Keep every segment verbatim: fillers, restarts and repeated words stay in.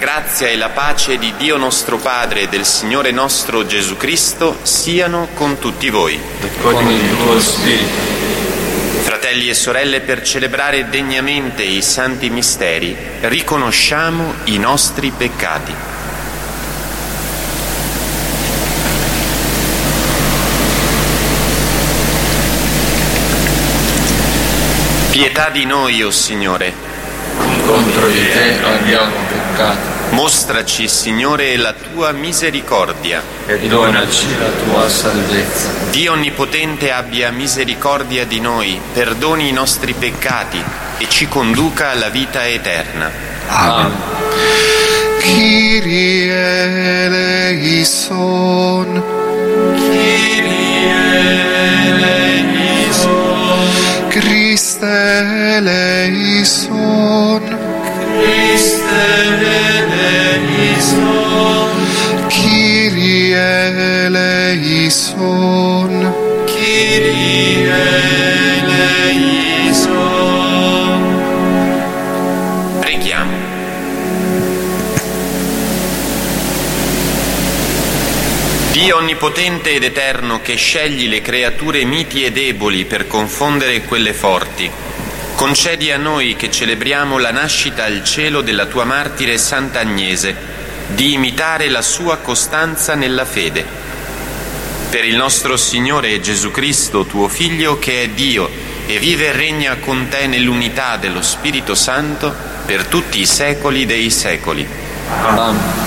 grazia e la pace di Dio nostro Padre e del Signore nostro Gesù Cristo siano con tutti voi. E con il tuo spirito. Fratelli e sorelle, per celebrare degnamente i santi misteri, riconosciamo i nostri peccati. Pietà di noi, o Signore. Contro di te abbiamo peccato. Mostraci, Signore, la tua misericordia. E donaci la tua salvezza. Dio Onnipotente abbia misericordia di noi, perdoni i nostri peccati e ci conduca alla vita eterna. Amen. Kyrie eleison. Kyrie eleison. Christe eleison. Christe eleison. Kyrie eleison. Kyrie eleison. Preghiamo. Dio Onnipotente ed Eterno, che scegli le creature miti e deboli per confondere quelle forti, concedi a noi che celebriamo la nascita al cielo della tua martire Santa Agnese di imitare la sua costanza nella fede. Per il nostro Signore Gesù Cristo, tuo Figlio, che è Dio e vive e regna con te nell'unità dello Spirito Santo per tutti i secoli dei secoli. Amen.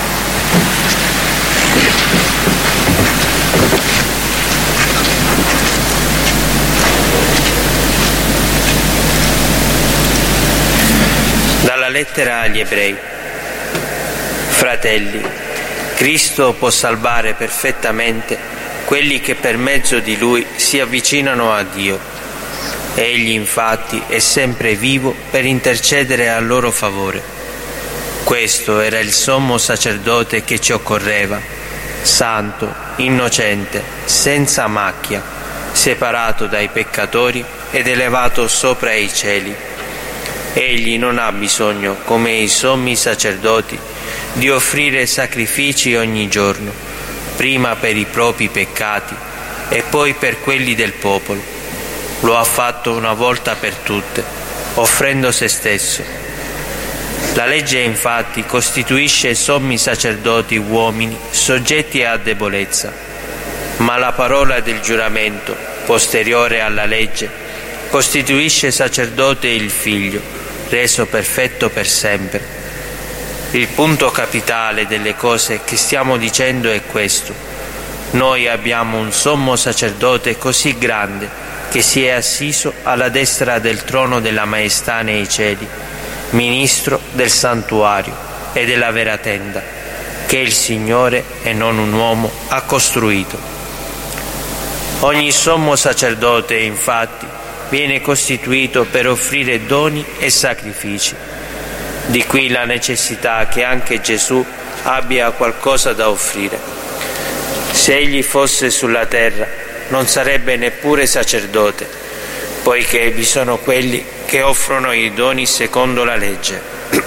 Dalla lettera agli Ebrei. Fratelli, Cristo può salvare perfettamente quelli che per mezzo di Lui si avvicinano a Dio. Egli infatti è sempre vivo per intercedere a loro favore. Questo era il sommo sacerdote che ci occorreva, santo, innocente, senza macchia, separato dai peccatori ed elevato sopra i cieli. Egli non ha bisogno, come i sommi sacerdoti, di offrire sacrifici ogni giorno, prima per i propri peccati e poi per quelli del popolo. Lo ha fatto una volta per tutte, offrendo se stesso. La legge infatti costituisce sommi sacerdoti uomini soggetti a debolezza, ma la parola del giuramento, posteriore alla legge, costituisce sacerdote il Figlio, reso perfetto per sempre. Il punto capitale delle cose che stiamo dicendo è questo: noi abbiamo un sommo sacerdote così grande che si è assiso alla destra del trono della maestà nei cieli, ministro del santuario e della vera tenda, che il Signore e non un uomo ha costruito. Ogni sommo sacerdote, infatti, viene costituito per offrire doni e sacrifici. Di qui la necessità che anche Gesù abbia qualcosa da offrire. Se egli fosse sulla terra, non sarebbe neppure sacerdote, poiché vi sono quelli che offrono i doni secondo la legge.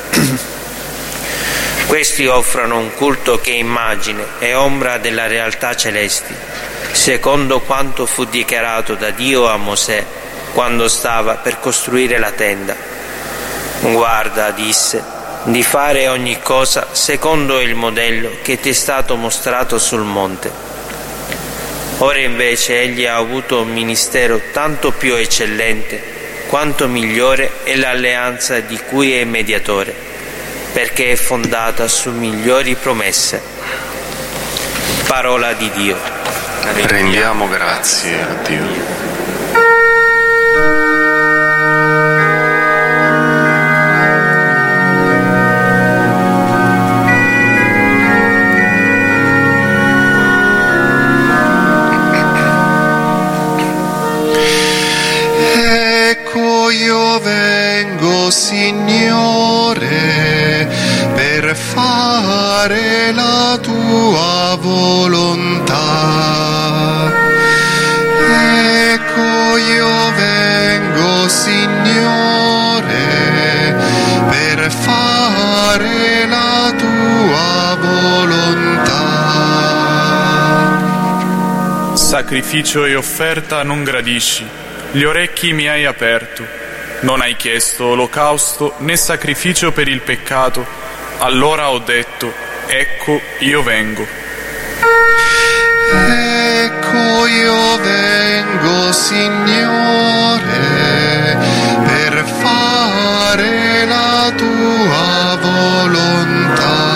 Questi offrono un culto che è immagine e ombra della realtà celesti, secondo quanto fu dichiarato da Dio a Mosè quando stava per costruire la tenda. Guarda, disse, di fare ogni cosa secondo il modello che ti è stato mostrato sul monte. Ora invece egli ha avuto un ministero tanto più eccellente quanto migliore è l'alleanza di cui è mediatore, perché è fondata su migliori promesse. Parola di Dio. Rendiamo grazie a Dio. Io vengo, Signore, per fare la tua volontà. Ecco, io vengo, Signore, per fare la Sacrificio e offerta non gradisci, gli orecchi mi hai aperto. Non hai chiesto olocausto né sacrificio per il peccato. Allora ho detto, ecco, io vengo. Ecco io vengo, Signore, per fare la tua volontà.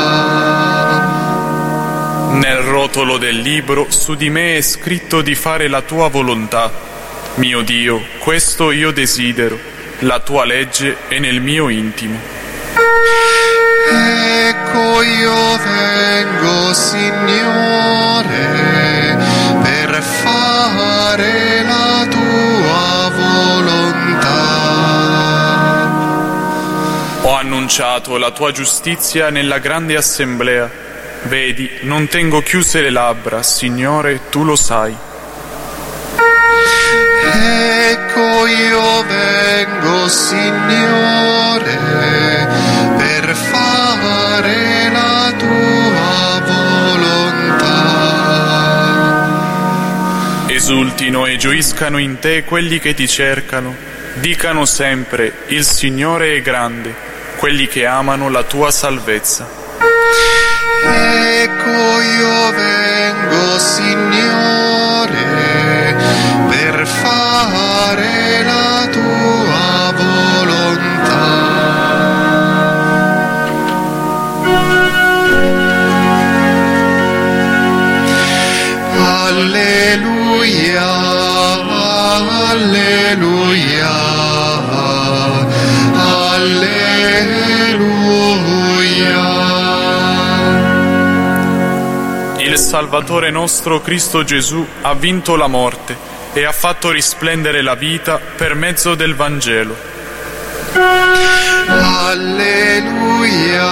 Nel rotolo del libro su di me è scritto di fare la tua volontà. Mio Dio, questo io desidero, la tua legge è nel mio intimo. Ecco io vengo, Signore, per fare la tua volontà. Ho annunciato la tua giustizia nella grande assemblea. Vedi, non tengo chiuse le labbra, Signore, tu lo sai. Ecco io vengo, Signore, per fare la tua volontà. Esultino e gioiscano in te quelli che ti cercano. Dicano sempre, il Signore è grande, quelli che amano la tua salvezza. Ecco io vengo, Signore, per fare la tua volontà. Alleluia, alleluia, alleluia. Il Salvatore nostro Cristo Gesù ha vinto la morte e ha fatto risplendere la vita per mezzo del Vangelo. Alleluia,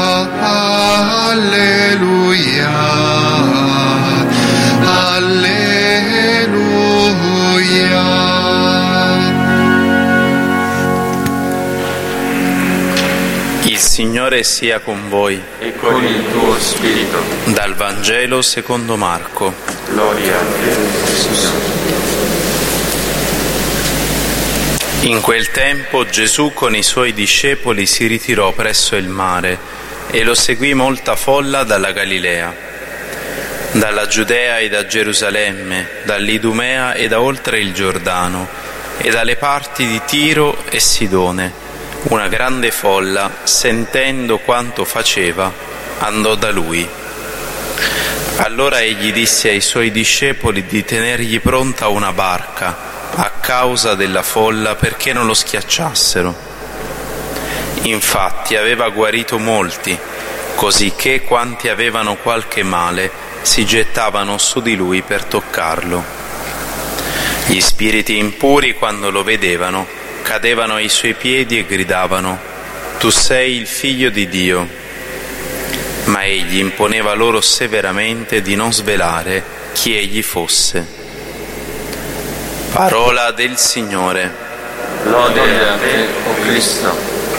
alleluia, alleluia. Il Signore sia con voi. E con il tuo spirito. Dal Vangelo secondo Marco. Gloria a te, Gesù. In quel tempo Gesù con i suoi discepoli si ritirò presso il mare e lo seguì molta folla dalla Galilea, dalla Giudea e da Gerusalemme, dall'Idumea e da oltre il Giordano, e dalle parti di Tiro e Sidone. Una grande folla, sentendo quanto faceva, andò da lui. Allora egli disse ai suoi discepoli di tenergli pronta una barca a causa della folla, perché non lo schiacciassero. Infatti aveva guarito molti, cosicché quanti avevano qualche male si gettavano su di lui per toccarlo. Gli spiriti impuri, quando lo vedevano, cadevano ai suoi piedi e gridavano: tu sei il Figlio di Dio. Ma egli imponeva loro severamente di non svelare chi egli fosse. Parola del Signore. Lode a te, o Cristo.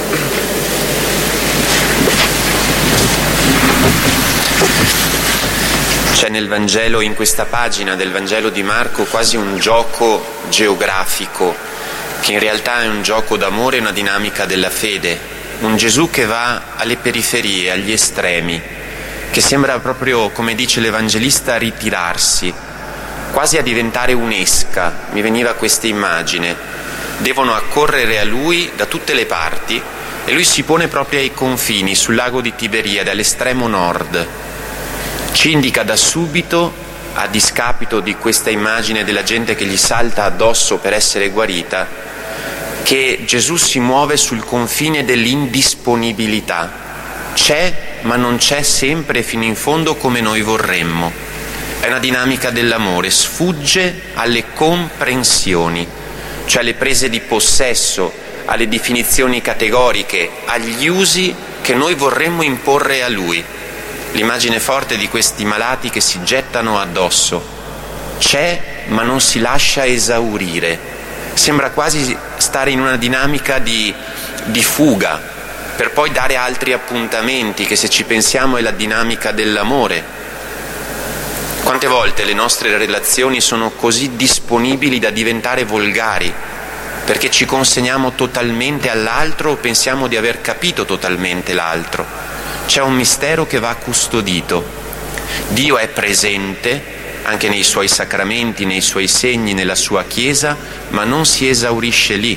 C'è nel Vangelo, in questa pagina del Vangelo di Marco, quasi un gioco geografico, che in realtà è un gioco d'amore e una dinamica della fede. Un Gesù che va alle periferie, agli estremi, che sembra proprio, come dice l'Evangelista, ritirarsi, quasi a diventare un'esca. Mi veniva questa immagine. Devono accorrere a lui da tutte le parti e lui si pone proprio ai confini, sul lago di Tiberiade, all'estremo nord. Ci indica da subito, a discapito di questa immagine della gente che gli salta addosso per essere guarita, che Gesù si muove sul confine dell'indisponibilità. C'è, ma non c'è sempre fino in fondo come noi vorremmo. È una dinamica dell'amore, sfugge alle comprensioni, cioè alle prese di possesso, alle definizioni categoriche, agli usi che noi vorremmo imporre a lui. L'immagine forte di questi malati che si gettano addosso. C'è, ma non si lascia esaurire. Sembra quasi stare in una dinamica di, di fuga, per poi dare altri appuntamenti, che se ci pensiamo è la dinamica dell'amore. Quante volte le nostre relazioni sono così disponibili da diventare volgari, perché ci consegniamo totalmente all'altro o pensiamo di aver capito totalmente l'altro. C'è un mistero che va custodito. Dio è presente anche nei suoi sacramenti, nei suoi segni, nella sua Chiesa, ma non si esaurisce lì.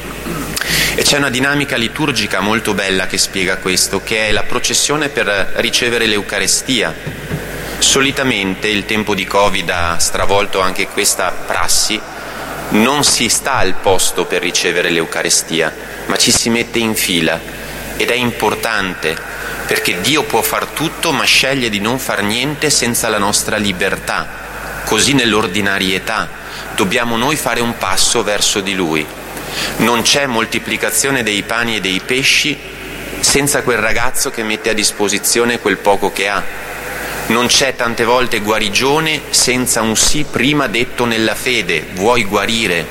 E c'è una dinamica liturgica molto bella che spiega questo, che è la processione per ricevere l'Eucarestia. Solitamente il tempo di Covid ha stravolto anche questa prassi, non si sta al posto per ricevere l'Eucarestia, ma ci si mette in fila, ed è importante, perché Dio può far tutto, ma sceglie di non far niente senza la nostra libertà. Così nell'ordinarietà dobbiamo noi fare un passo verso di Lui. Non c'è moltiplicazione dei pani e dei pesci senza quel ragazzo che mette a disposizione quel poco che ha. Non c'è tante volte guarigione senza un sì prima detto nella fede: vuoi guarire?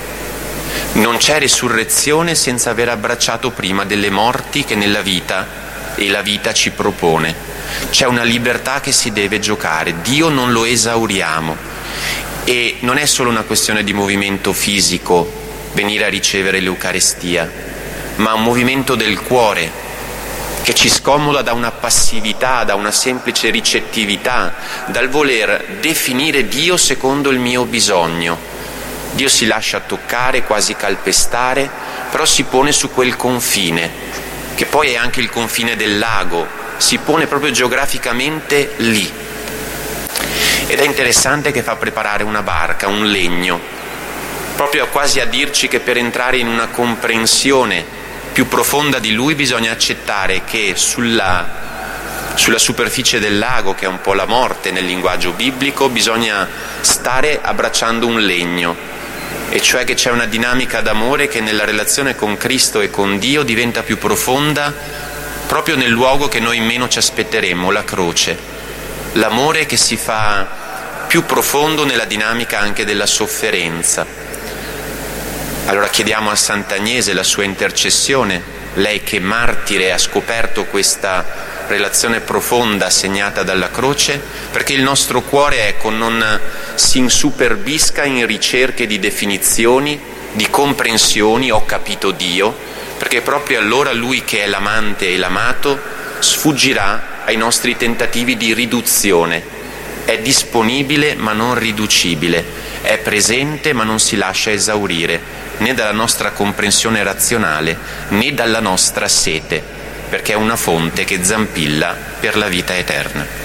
Non c'è resurrezione senza aver abbracciato prima delle morti che nella vita e la vita ci propone. C'è una libertà che si deve giocare, Dio non lo esauriamo, e non è solo una questione di movimento fisico venire a ricevere l'Eucarestia, ma un movimento del cuore che ci scomoda da una passività, da una semplice ricettività, dal voler definire Dio secondo il mio bisogno. Dio si lascia toccare, quasi calpestare, però si pone su quel confine, che poi è anche il confine del lago, si pone proprio geograficamente lì. Ed è interessante che fa preparare una barca, un legno, proprio quasi a dirci che per entrare in una comprensione più profonda di Lui bisogna accettare che sulla, sulla superficie del lago, che è un po' la morte nel linguaggio biblico, bisogna stare abbracciando un legno, e cioè che c'è una dinamica d'amore che nella relazione con Cristo e con Dio diventa più profonda proprio nel luogo che noi meno ci aspetteremmo, la croce. L'amore che si fa più profondo nella dinamica anche della sofferenza. Allora chiediamo a Sant'Agnese la sua intercessione, lei che martire ha scoperto questa relazione profonda segnata dalla croce, perché il nostro cuore, ecco, non si insuperbisca in ricerche di definizioni, di comprensioni, ho capito Dio, perché proprio allora Lui che è l'amante e l'amato sfuggirà ai nostri tentativi di riduzione. È disponibile ma non riducibile, è presente ma non si lascia esaurire, né dalla nostra comprensione razionale, né dalla nostra sete, perché è una fonte che zampilla per la vita eterna.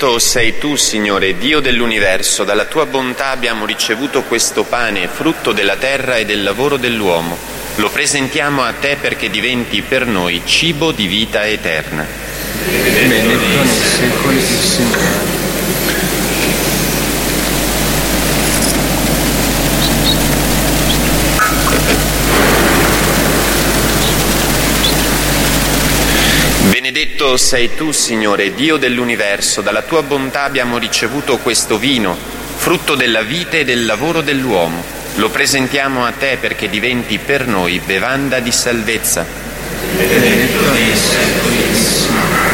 Benedetto sei tu, Signore, Dio dell'universo, dalla tua bontà abbiamo ricevuto questo pane, frutto della terra e del lavoro dell'uomo. Lo presentiamo a te perché diventi per noi cibo di vita eterna. Benedetto nei secoli il Signore. Benedetto sei tu, Signore, Dio dell'universo, dalla tua bontà abbiamo ricevuto questo vino, frutto della vita e del lavoro dell'uomo. Lo presentiamo a te perché diventi per noi bevanda di salvezza. Benedetto nei secoli il Signore.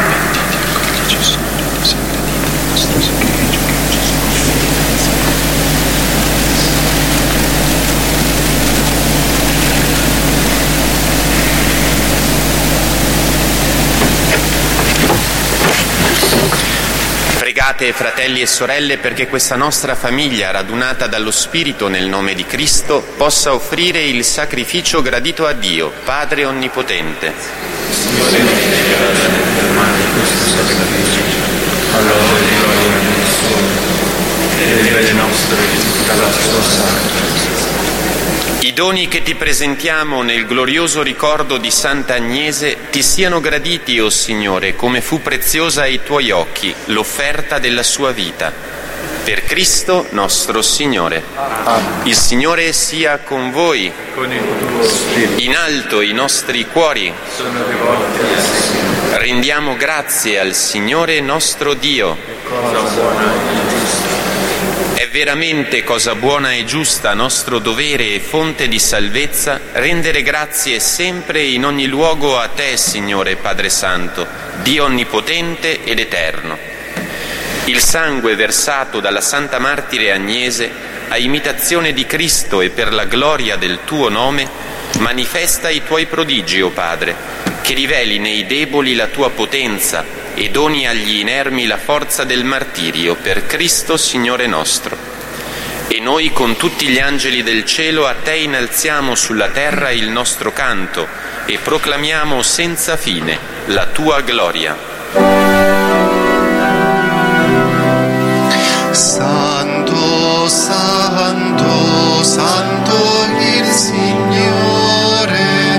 Pregate, fratelli e sorelle, perché questa nostra famiglia, radunata dallo Spirito nel nome di Cristo, possa offrire il sacrificio gradito a Dio, Padre Onnipotente. Signore, questo sacrificio, allora di gloria del Suo e delle nostre di tutta la sua santa. I doni che ti presentiamo nel glorioso ricordo di Santa Agnese ti siano graditi, o Signore, come fu preziosa ai tuoi occhi l'offerta della sua vita. Per Cristo nostro Signore. Amen. Il Signore sia con voi. Con il tuo spirito. In alto i nostri cuori. Sono rivolti al Signore. Rendiamo grazie al Signore nostro Dio. Cosa buona e giusta. È veramente cosa buona e giusta, nostro dovere e fonte di salvezza, rendere grazie sempre e in ogni luogo a te, Signore Padre Santo, Dio onnipotente ed eterno. Il sangue versato dalla Santa Martire Agnese, a imitazione di Cristo e per la gloria del tuo nome, manifesta i tuoi prodigi, o Padre, che riveli nei deboli la tua potenza e doni agli inermi la forza del martirio, per Cristo Signore nostro. E noi con tutti gli angeli del cielo a te innalziamo sulla terra il nostro canto e proclamiamo senza fine la tua gloria. Santo, santo, santo il Signore,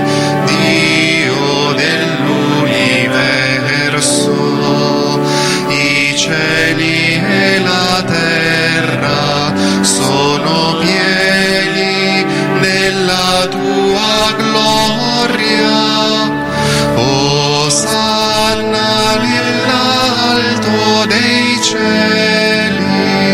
Dio dell'universo. I cieli e la terra sono pieni della tua gloria. Osanna nell'alto dei cieli.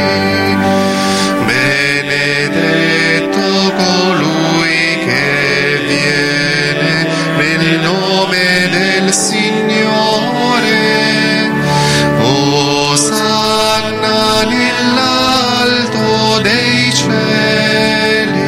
Benedetto colui che viene nel nome del Signore. Osanna nell'alto dei cieli.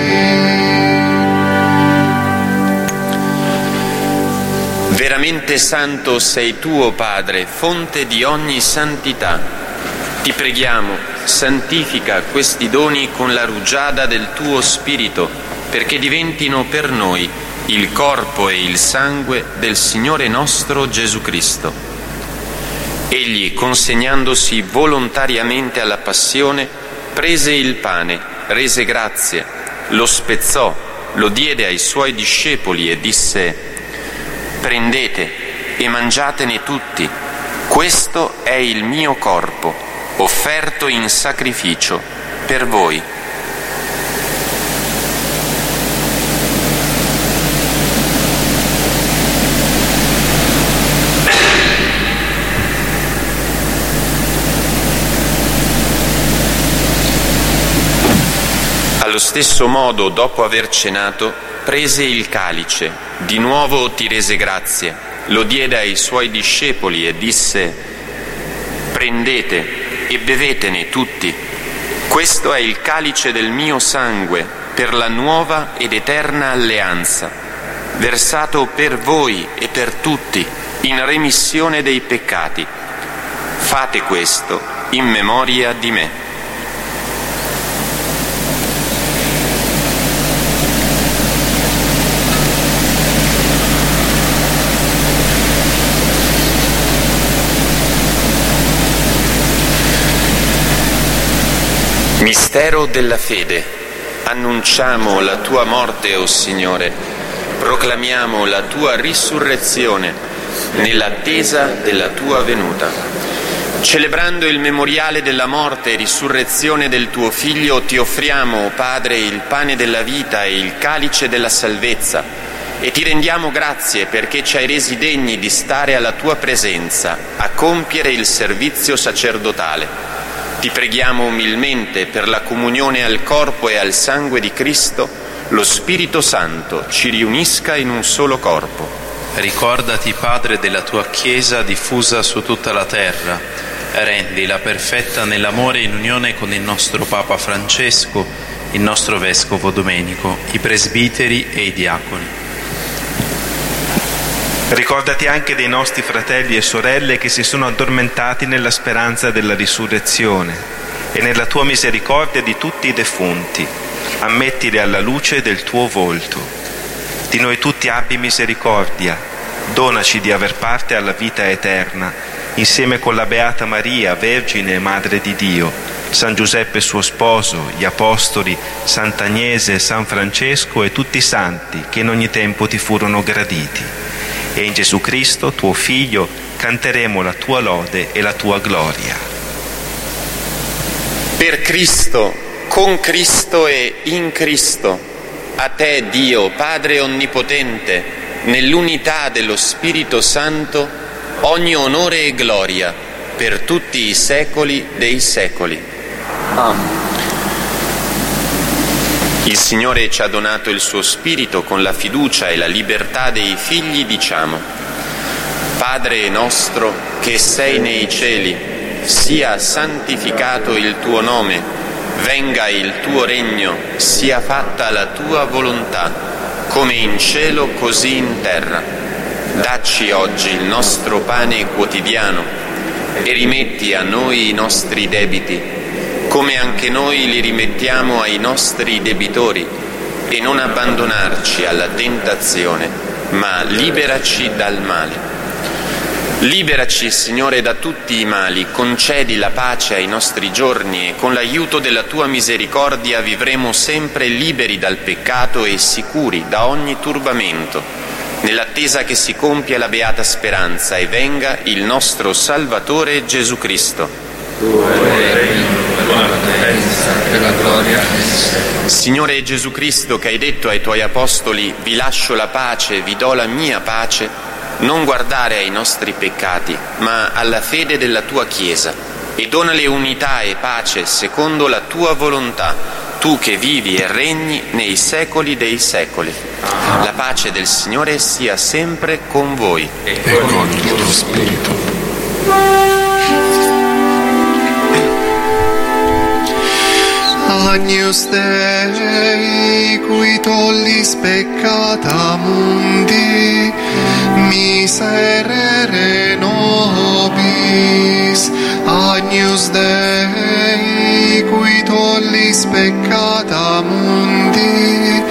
Veramente santo sei tu, o Padre, fonte di ogni santità. Ti preghiamo, santifica questi doni con la rugiada del tuo Spirito, perché diventino per noi il corpo e il sangue del Signore nostro Gesù Cristo. Egli, consegnandosi volontariamente alla passione, prese il pane, rese grazie, lo spezzò, lo diede ai suoi discepoli e disse: «Prendete e mangiatene tutti, questo è il mio corpo, offerto in sacrificio per voi». Allo stesso modo, dopo aver cenato, prese il calice, di nuovo ti rese grazie, lo diede ai suoi discepoli e disse: «Prendete e bevetene tutti, questo è il calice del mio sangue per la nuova ed eterna alleanza, versato per voi e per tutti in remissione dei peccati. Fate questo in memoria di me». Mistero della fede. Annunciamo la tua morte, o Signore, proclamiamo la tua risurrezione nell'attesa della tua venuta. Celebrando il memoriale della morte e risurrezione del tuo Figlio, ti offriamo, o Padre, il pane della vita e il calice della salvezza, e ti rendiamo grazie perché ci hai resi degni di stare alla tua presenza a compiere il servizio sacerdotale. Ti preghiamo umilmente per la comunione al corpo e al sangue di Cristo, lo Spirito Santo ci riunisca in un solo corpo. Ricordati, Padre, della tua Chiesa diffusa su tutta la terra. Rendila perfetta nell'amore in unione con il nostro Papa Francesco, il nostro Vescovo Domenico, i presbiteri e i diaconi. Ricordati anche dei nostri fratelli e sorelle che si sono addormentati nella speranza della risurrezione e nella tua misericordia di tutti i defunti. Ammettili alla luce del tuo volto. Di noi tutti abbi misericordia. Donaci di aver parte alla vita eterna, insieme con la Beata Maria, Vergine e Madre di Dio, San Giuseppe suo sposo, gli Apostoli, Sant'Agnese, San Francesco e tutti i santi che in ogni tempo ti furono graditi. E in Gesù Cristo, tuo Figlio, canteremo la tua lode e la tua gloria. Per Cristo, con Cristo e in Cristo, a te, Dio, Padre Onnipotente, nell'unità dello Spirito Santo, ogni onore e gloria per tutti i secoli dei secoli. Amen. Il Signore ci ha donato il suo Spirito con la fiducia e la libertà dei figli, diciamo: Padre nostro che sei nei cieli, sia santificato il tuo nome, venga il tuo regno, sia fatta la tua volontà, come in cielo così in terra. Dacci oggi il nostro pane quotidiano e rimetti a noi i nostri debiti, come anche noi li rimettiamo ai nostri debitori, e non abbandonarci alla tentazione, ma liberaci dal male. Liberaci, Signore, da tutti i mali, concedi la pace ai nostri giorni e con l'aiuto della tua misericordia vivremo sempre liberi dal peccato e sicuri da ogni turbamento, nell'attesa che si compia la beata speranza e venga il nostro Salvatore Gesù Cristo. Signore Gesù Cristo, che hai detto ai tuoi apostoli: vi lascio la pace, vi do la mia pace, non guardare ai nostri peccati, ma alla fede della tua Chiesa, e donale unità e pace secondo la tua volontà, tu che vivi e regni nei secoli dei secoli. La pace del Signore sia sempre con voi. E con il tuo spirito. Agnus Dei, qui tollis peccata mundi, miserere nobis. Agnus Dei, qui tollis peccata mundi,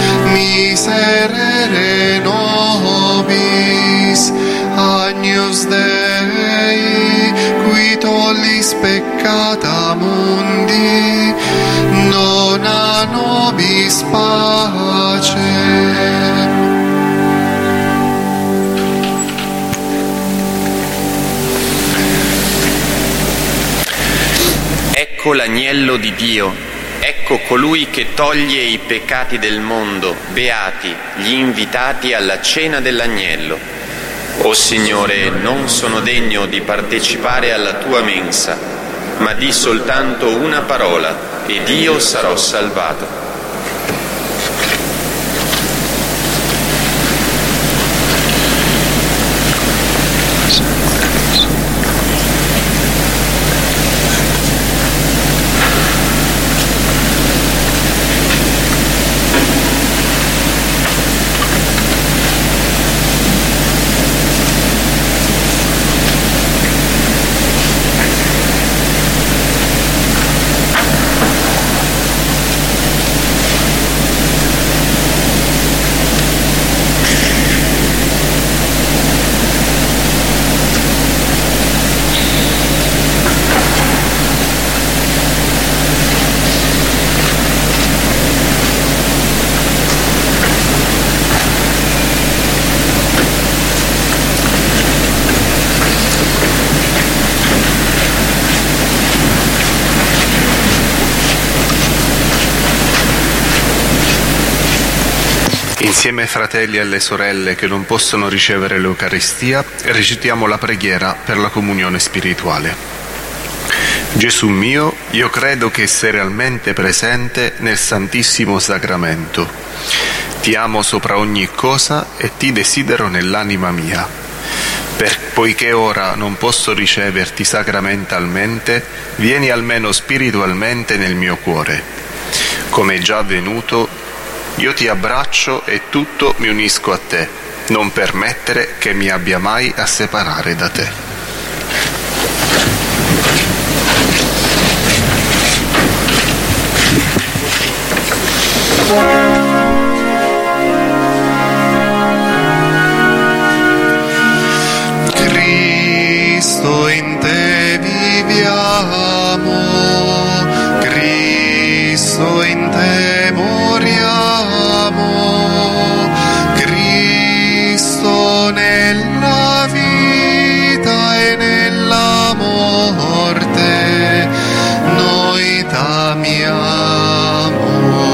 miserere nobis. Agnus Dei, qui tollis peccata mundi, dona nobis pacem. Ecco l'agnello di Dio, ecco colui che toglie i peccati del mondo. Beati gli invitati alla cena dell'agnello. O Signore, non sono degno di partecipare alla tua mensa, ma di soltanto una parola ed io sarò salvato. Insieme ai fratelli e alle sorelle che non possono ricevere l'Eucaristia, recitiamo la preghiera per la comunione spirituale. Gesù mio, io credo che sei realmente presente nel Santissimo Sacramento. Ti amo sopra ogni cosa e ti desidero nell'anima mia. Per, poiché ora non posso riceverti sacramentalmente, vieni almeno spiritualmente nel mio cuore. Come è già avvenuto, io ti abbraccio e tutto mi unisco a te. Non permettere che mi abbia mai a separare da te. Cristo, in te viviamo, Cristo, in te moriamo, Cristo nella vita e nella morte noi t'amiamo.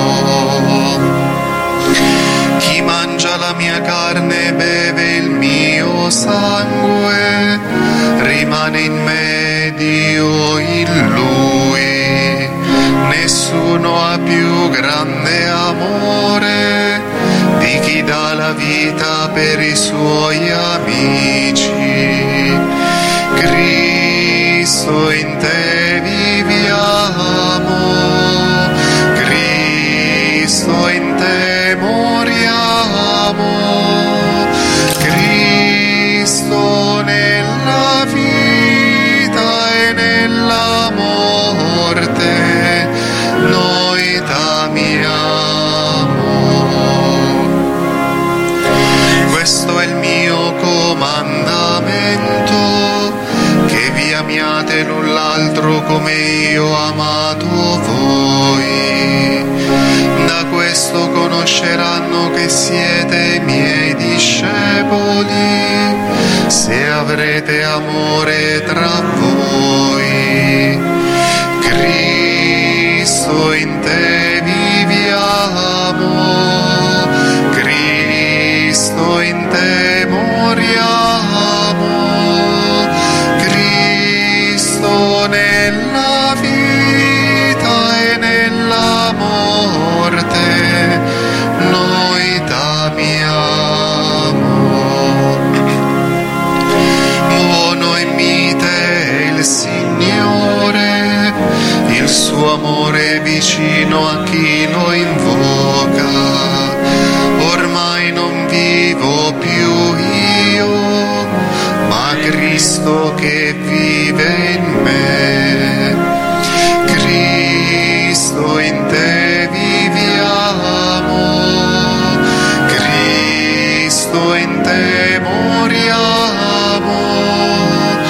Chi mangia la mia carne e beve il mio sangue rimane in me ed io in lui. Nessuno ha più grande amore di chi dà la vita per i suoi amici. Cristo, in te viviamo, Cristo, in te moriamo, Cristo nella vita e nella morte noi t'amiamo. Questo è il mio comandamento, che vi amiate l'un l'altro come io ho amato voi. Da questo conosceranno che siete miei discepoli, se avrete amore tra voi. Cristo, in te viviamo, Cristo, in te moriamo, Cristo nella vita e nella morte noi t'amiamo. Buono e mite è il Signore, il suo amore è vicino a chi lo invoca. Ormai non vivo più io, ma Cristo che vive in me. Cristo, in te viviamo, Cristo, in te moriamo,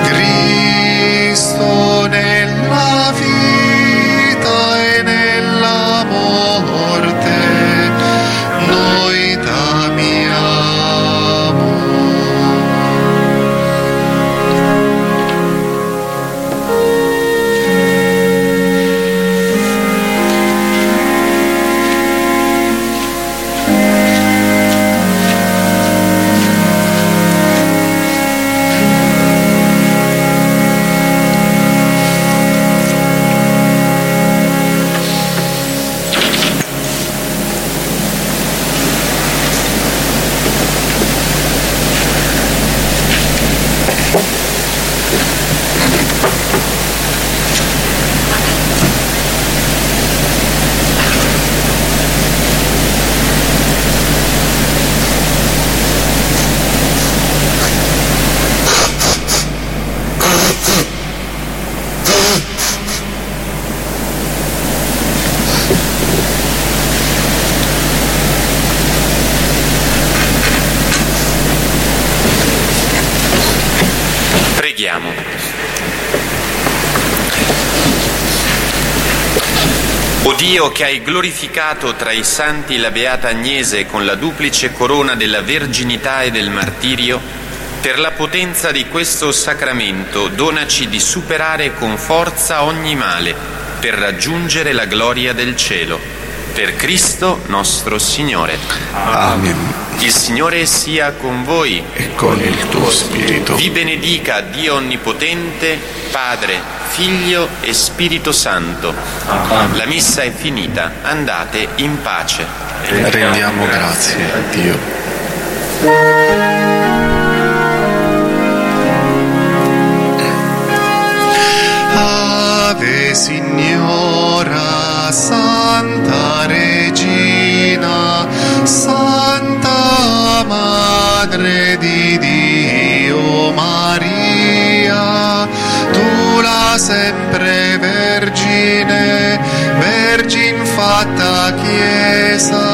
Cristo nella vita e nella morte noi t'amiamo. Preghiamo. O Dio, che hai glorificato tra i santi la Beata Agnese con la duplice corona della verginità e del martirio, per la potenza di questo sacramento donaci di superare con forza ogni male per raggiungere la gloria del cielo. Per Cristo nostro Signore. Amen. Il Signore sia con voi. E con il tuo spirito. Vi benedica Dio Onnipotente, Padre, Figlio e Spirito Santo. Amen. La messa è finita, andate in pace. Rendiamo grazie a Dio. Ave Signora, Santa Regina, Santa Madre di Dio Maria, tu la sempre Vergine, Vergine fatta Chiesa,